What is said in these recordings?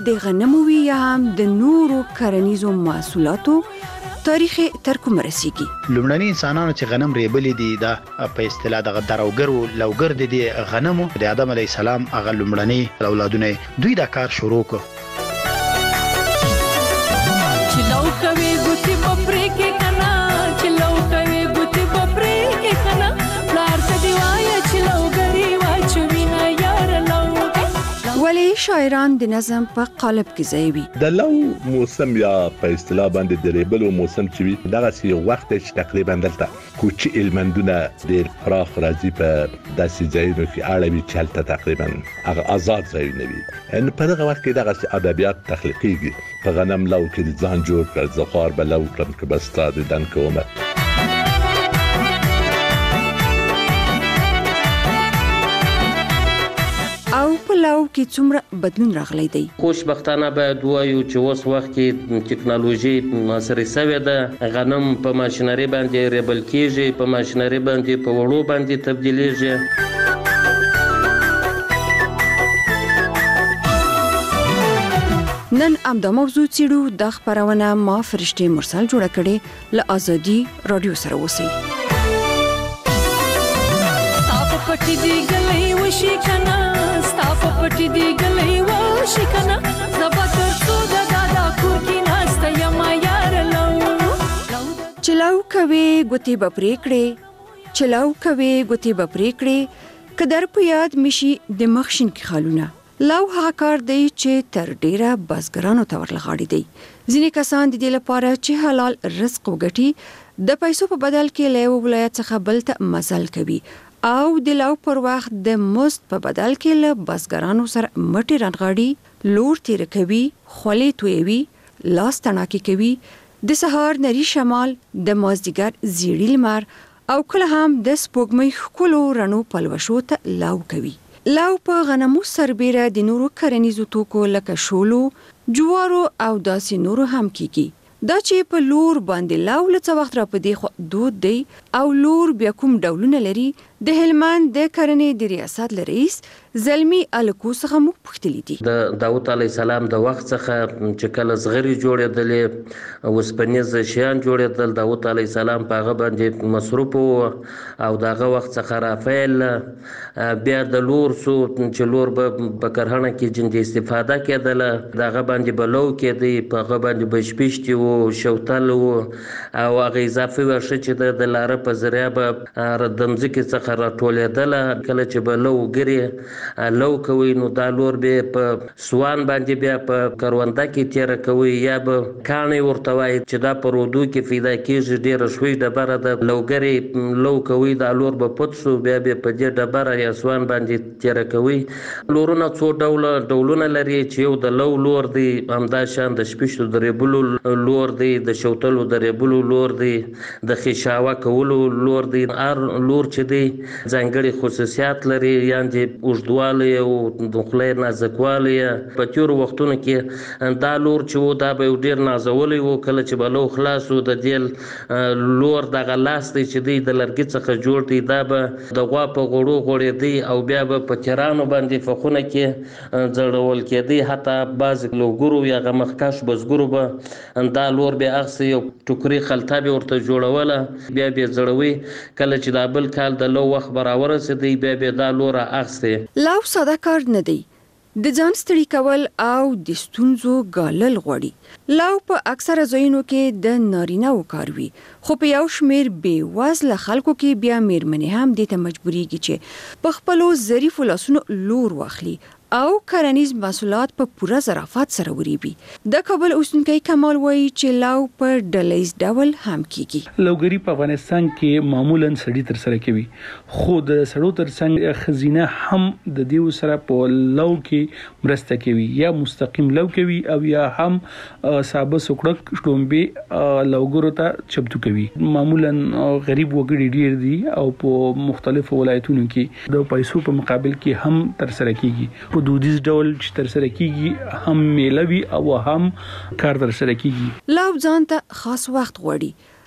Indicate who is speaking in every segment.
Speaker 1: د غنمو وي یا هم د نورو کرنیزو محصولاتو تاریخ تر کوم رسیږي.
Speaker 2: لومړني انسانانو چې غنم ریبلې دي دا په اصطلاح د دروګر لوګر دي غنمو د آدم علی السلام هغه لومړني اولادونه دوی دا کار شروع کړ.
Speaker 3: چې لو کوي ګوتی بپرې کې کنا چې لو کوي ګوتی بپرې کې کنا لار ته دی وای چې لوګری واچوي نه یار لو.
Speaker 1: ولی شاعران د نظم په قالب کې ځای وي.
Speaker 4: د لو موسم یا په اصطلاح باندې د ریبلو موسم چې وي دغه سی وخت چې تقریبا دلته کوچی المندونه ډیر پراخ راځي په داسې ځایونو کې اړوي چې هلته تقریبا هغه آزاد ځایونه وي. ان په دغه وخت کې دغه ادبیات تخلیقيږي. په غنم لو کې ځان جوړ کړ زخار به لو کړم که بستا د دن کومه.
Speaker 1: او په لو کې څومره بدلون راغلی دی.
Speaker 5: خوشبختانه باید وایو چې اوس وخت کې ټکنالوژي معاصره شوې ده. غنم په ماشینري باندې ریبل کېږي، په ماشینري باندې په وړو باندې تبدیلېږي.
Speaker 1: نن امدا موضوع چیرو د خبرونه ما فرشتي مرسل جوړه کړي ل ازادي رادیو سره وسی.
Speaker 3: ستاپ پټي دی غلې وشي کنا ستاپ پټي دی غلې وشي کنا زباتر څو د دادا کور کې ناشته یم یار لو.
Speaker 1: چلاو کوي ګوتی بپرې کړې چلاو کوي ګوتی بپرې کړې قدر په یاد مشي د مخشن کې خالونه. لو هغه کار دی چې تر ډیره بزګرانو ته ورلغاړي دی. ځینې کسان د دې لپاره چې حلال رزق وګټي د پیسو په بدل کې له ولایت څخه بل ته مزل کوي او د لو پر وخت د مزد په بدل کې له بزګرانو سره مټي رانغاړي، لور تیر کوي، خولې تویوي، لاس تڼاکي کوي، د سهار نری شمال، د مازدیګر زیړی لمر او کله هم د سپوږمۍ ښکلو رڼو پلوشو ته لو کوي. لو په غنمو سربیره د نورو کرنیزو توکو لکه شولو، جوارو او داسې نورو هم کیږي. دا چې په لور باندې لو لڅ وخت را پدې خو دود دی او لور بیا کوم ډولونه لري د هلمند د کرنې د ریاست رئیس زلمی الکو څخه مو پوښتلی دي.
Speaker 5: د داوود علی السلام د وخت څخه چې کله زغری جوړېدلې وسپنیز شیان جوړېدل داوود علی السلام په هغه باندې مصروف او دغه وخت څخه رافایل بیا د لور سو چې لور په کرهڼه کې جن استفاده کېدله دغه باندې بلو کېدی په هغه باندې بشپشتي او شوتل او هغه اضافي ورشه چې د لاره په ذریعہ به ردمځکه څخه راټولېدل. کله چې بلو ګری لو کوي نو دا لور به په سوان باندې بیا په کرونده کې تیر کوي یا به کاني ورته وای چې دا په رودو کې پیدا کېږي ډیره شوي ډبره د لوګری لو کوي دا لور به پڅو بیا به په دې ډبره یا سوان باندې تیر کوي. لورونه څو ډولونه لري چې یو د لو لور دی همدا شان د شپشتو د ریبلو لور دی د شوتلو د ریبلو لور دی د خشاوه کولو لور دی. هر لور چې دی ځانګړي خصوصیات لري یعنی اوږدوالی او د خولې نازکوالی. په تېرو وختونو کې دا لور چې و دا به ډېر نازولی و. کله چې به لو خلاص و د دې لور دغه لاس دی چې دی د لرګي څخه جوړ دی دا به د غوا په غوړو غوړېدی او بیا به په تیرانو باندې فخونه کې ځړول کېدی. حتی بعض لوګرو یا مخکش بزګرو به دا لور بیا اخسي یو ټوکري خلطه به ورته جوړوله بیا به زړوي. کله چې دا بل کال د لو وخت براورسېدی بیا به دا لور اخسي.
Speaker 1: لو ساده کار نه دی. د ځان ستړي کول او د ستونزو ګالل غواړي. لو په اکثره ځایونو کې د نارینه وکاروي خو په یو شمیر بې وزله خلکو کې بیا میرمنې هم دې ته مجبوریږي چې په خپلو ظریفو لاسونو لور واخلي او کرنیز محصولات په پوره ظرافت سره وریبي. د کابل اوسیدونکی کمال وایي چې لو په ډلهیز ډول هم کیږي.
Speaker 6: لوګری په افغانستان کې معمولا سړی تر سره کوي خو د سړو تر څنګ خزینه هم د دیو سره په لو کې مرسته کوي یا مستقیم لو کوي او یا هم صاحب سوکړک شټومبي لوګرو ته چمتو کوي. معمولا غریب وګړي ډیر دي او په مختلفو ولایتونو کې د پیسو په مقابل کې هم تر سره کیږي. په دودیز ډول چې تر سره کیږي هم میلوي او هم کار تر سره کیږي.
Speaker 1: لو ځان ته خاص وخت غواړي.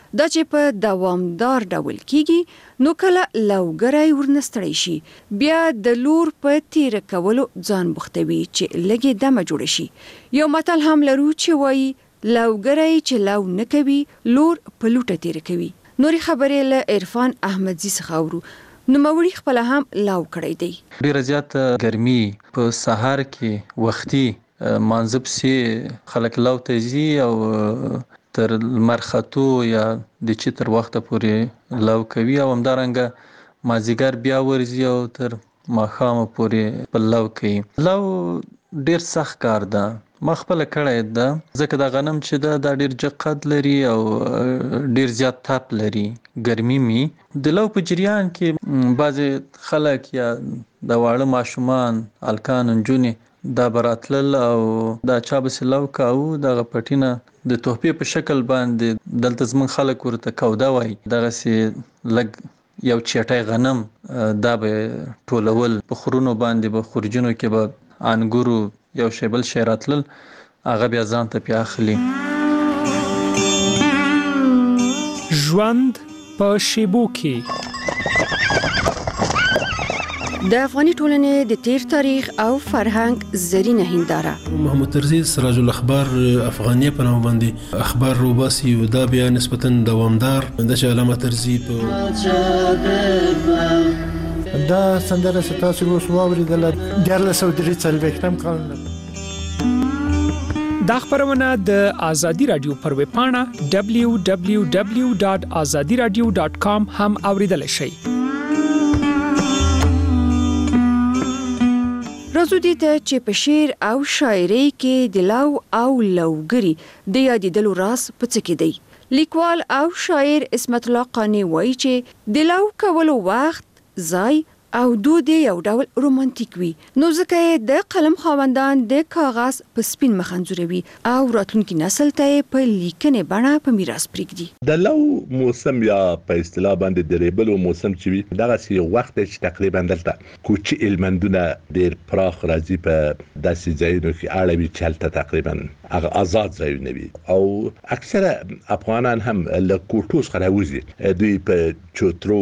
Speaker 1: دا چې په دوامدار ډول کیږي نو کله لوګری ورنستړی شي بیا د لور په تیر کولو ځان بوختوي چې لګي دمه جوړ شي. یو متل هم لرو چې وایي لوګری چې لو نه کوي لور په لوټه تیر کوي. نوري خبرې له عرفان احمدزي څخه اورو. نو موري خپل هم لو کړی دی.
Speaker 7: ډیره زیات ګرمي په سهار کې وختي مانځب سي خلک لو ته ځي او تر مرخاتو یا د چې تر وخته پورې لو کوي او همدارنګه مازیګر بیا ورځي او تر ماښام پورې په لو کوي. لو ډیر سخت کار ده. ما خپل کړی ده ځکه دا غنم چې دا ډیر جقد لري او ډیر زیات تاپ لري. ګرمي می د لو په جریان کې بعضی خلک یا د واړه ماشومان الکان نجونې دا براتل او دا چا بس لو کاو د غپټینه د تحفې په شکل باندې دلته زمون خلک ورته کودا وای دغه سي لګ یو چټای غنم دا به ټولول په خورونو باندې به خورجونو کې به انګورو یو شیبل شیراتل هغه بیا ځان ته پیاخلی.
Speaker 8: ژوند په شیبو کې
Speaker 1: د افغاني ټولنې د تیر تاریخ او فرهنګ زرینه هنداره.
Speaker 9: محمد طرزي سراج الاخبار افغانیه په نوم باندې اخبار روباسي او دا بیا نسبتا دوامدار د علامه طرزي په
Speaker 10: دا سندره ستاسو اوس واوریدل د 1943 کال.
Speaker 8: دا خبرونه د آزادی رادیو پر ویب پاڼه www.azadiradio.com هم اوریدل شئ.
Speaker 1: راځو دې ته چې په شعر او شاعرۍ کې د لو او لوګري د یادېدلو راز په څه کې دی. لیکوال او شاعر اسمت الله قانی وایي چې د لو کولو وخت ځای او دود یو ډول رومانټیک وي نو ځکه د قلم خاوندان د کاغذ په سپین مخ انځوروي او راتلونکي نسل ته په لیکنې بڼه په میراث پرېږدي.
Speaker 4: د لو موسم یا په اصطلاح باندې د ریبلو موسم چې وي دغه سی وخت چې تقریبا دلته کوچی المندونه ډیر پراخ راځي په داسې ځایونو کې اړوي چې هلته تقریبا هغه آزاد ځایونه وي او اکثره افغانان هم له کوټو څخه راوځي دوی په چوترو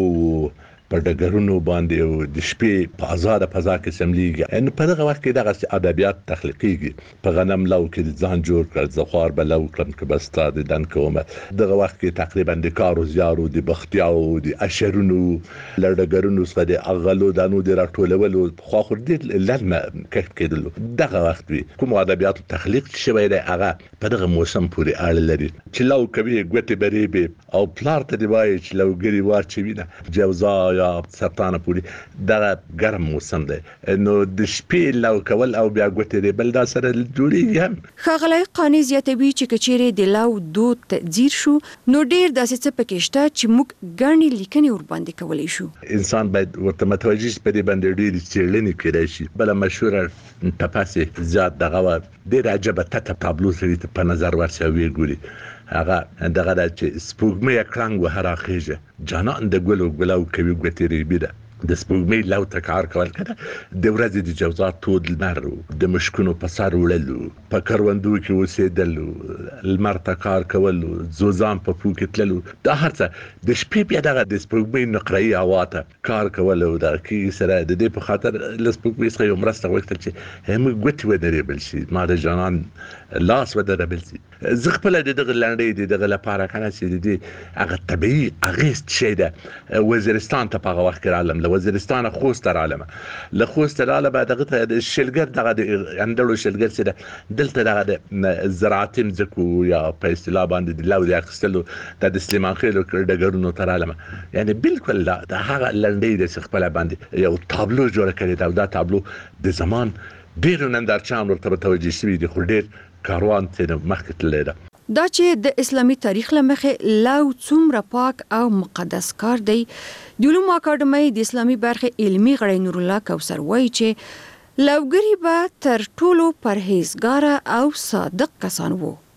Speaker 4: په ډګرونو باندې او د شپې په آزاد فضا کې سملیږي. ان په دغه وخت کې دغه ادبیات تخلیقيږي. په غنم لو کې ځان جوړ کړ زخوار به لو کړم کې بستا د دن کومه دغه وخت کې تقریبا د کارو زیارو د بختیاو د اشرونو لړګرونو څخه د اغلو دانو د راټولولو خو خور دې لنه کټ کېدلو. دغه وخت وي کوم ادبیات تخلیق شوی دی هغه په دغه موسم پورې اړه لري چې لو کوي ګوتې بریبي او پلار ته دی وایي چې لوګري واچوي نه جوزا یا سرطان پوری دغه ګرم موسم دی نو د شپې لو کول او بیا ګوتې بل دا سره جوړیږي هم.
Speaker 1: ښاغلی قانی زیاتوي چې کچېرې د لو دود تدزیر شو نو ډیر داسې څه پکې شته چې موږ ګڼې لیکنې ورباندې کولی شو.
Speaker 4: انسان باید ورته متوجه شي په دې باندې ډېرې څېړنې کړی شي. بله مشهوره ټپاسې زیات دغه وه ډېره عجبه تته تابلو سړي ته په نظر ورسي او ویې ګوري هغه دغه ده چې سپوږمۍ کړنګ وهه راخیژه جانان د ګلو ګلو کوي ګوتې ریبي ده د سپوږمۍ لو ته کار کول کنه د ورځې د جوزا تود لمر د مشکونو په سر وړلو په کروندو کې اوسېدلو لمر ته کار کول زوزان په پو کې تللو دا هر څه د شپې بیا دغه د سپوږمۍ نقره‌ای هوا ته کار کول او د کې سره د دې په خاطر له سپوږمۍ څخه یو مرسته وغوښتل چې هم ګوتې ودرېبل شي ما د جانان لاس ودرېبل شي. زه خپل د دغه لنډۍ د دغه لپاره کنه چې د هغه طبيعي اغېز شي ده وزیرستان ته په هغه وخت کې رالم له وزیرستان خوست رالم له خوست رالم دغه د شلګر دغه د اندړو شلګر سره دلته دغه د زراعتي مځکو یا په اصطلاح باندې د لو د اخستلو د سلیمان خېلو ډګرونو ته رالم یعنی بالکل دا هغه لنډۍ د خپل باندې یو تابلو جوړ کړی دا تابلو د زمان ډېر نندارچان ورته توجه شوی دی خو ډېر کاروان ته مخکې تللی ده.
Speaker 1: دا چې د اسلامي تاریخ لمخې لو څومره پاک او مقدس کار دی د علومو اکاډمۍ د اسلامي برخې علمي غړی نور الله کوثر وایي چې لوګري به تر ټولو پرهیزګاره او صادق کسان وو.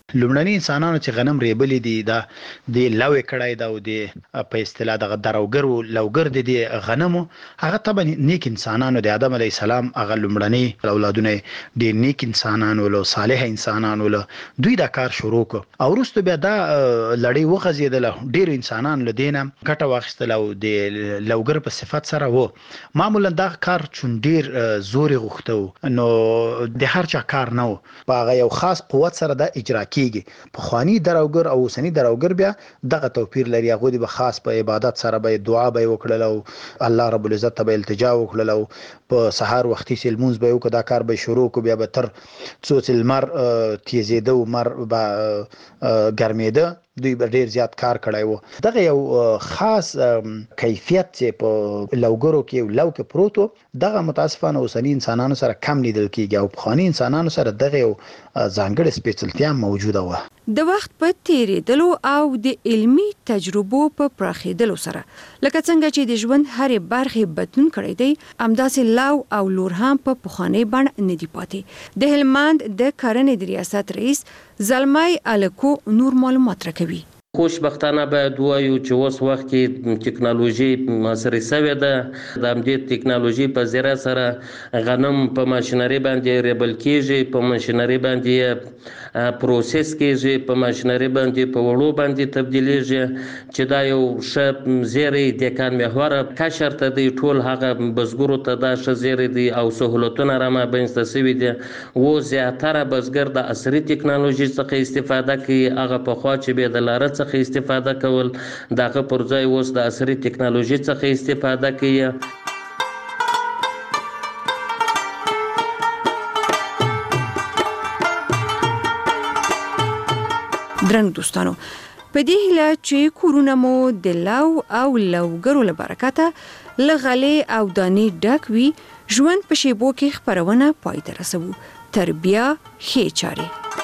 Speaker 2: لومړني انسانانو چې غنم ریبلې دي دا د لوې کړای دا او د په اصطلاح د دروګر لوګر دي غنمو هغه طبعا نیک انسانانو د آدم علی السلام هغه لومړني اولادونه دي نیک انسانانو له صالح انسانانو له دوی دا کار شروع کو او وروسته بیا دا لړۍ وغځیدله ډیر انسانان له دینه ګټه واخیستل او د لوګر په صفت سره وو معمولا دا کار چون ډیر زور غوښتو نو د هر چا کار نه په هغه یو خاص قوت سره دا اجرا کیږي په خواني دروګر او سنی دروګر بیا دغه توپیر لري هغه د خاص په عبادت سره به دعا به وکړل او الله رب العزت ته به التجا وکړل او په سحر وختي سلمونز به وکړه دا کار به شروع کو بیا به تر څو چې المر تیزیده او مر به ګرمیده دوی به ډیر زیات کار کړای وو دغه یو خاص کیفیت چې په لوګرو کې لو کې پروتو دغه متاسفانه اوسنی انسانانو سره کم لیدل کیږي او خواني انسانانو سره دغه یو ځانګړی سپیشلتیا موجوده و
Speaker 1: د وخت په تیریدلو او د علمی تجربو په پراخیدلو سره لکه څنګه چې د ژوند هرې برخې بدلون کړی دی همداسې لو او لور هم په پخواني بڼه نه دی پاتې د هلمند د کرنې د ریاست رئیس زلمای الکو نور معلومات راکوي
Speaker 5: خوشبختانه باید وایو چې اوس وخت کې ټکنالوژي معاصره شوې ده د همدې ټکنالوژي په ذریعه سره غنم په ماشینري باندې ریبل کیږي په ماشینري باندې پروسس کیږي په ماشینري باندې په وړو باندې تبدیلیږي چې دا یو ښه زیری د کان محور کشر ته دی ټول هغه بزګرو ته دا ښه زیری دی او سہولتونه را مابینځته شوي دي و زیاتره بزګر د عصري ټکنالوژي څخه استفاده کوي هغه پخوا چې به د لاره څخه استفاده کول دغه پر ځای اوس د عصري ټکنالوژي څخه استفاده کوي
Speaker 1: درنو دوستانو په دې هیله چې کورونه مو د لو او لوګرو له برکته له غلې او دانې ډک وي ژوند په شیبو کې خپرونه پای ته رسوو تر بیا ښې چارې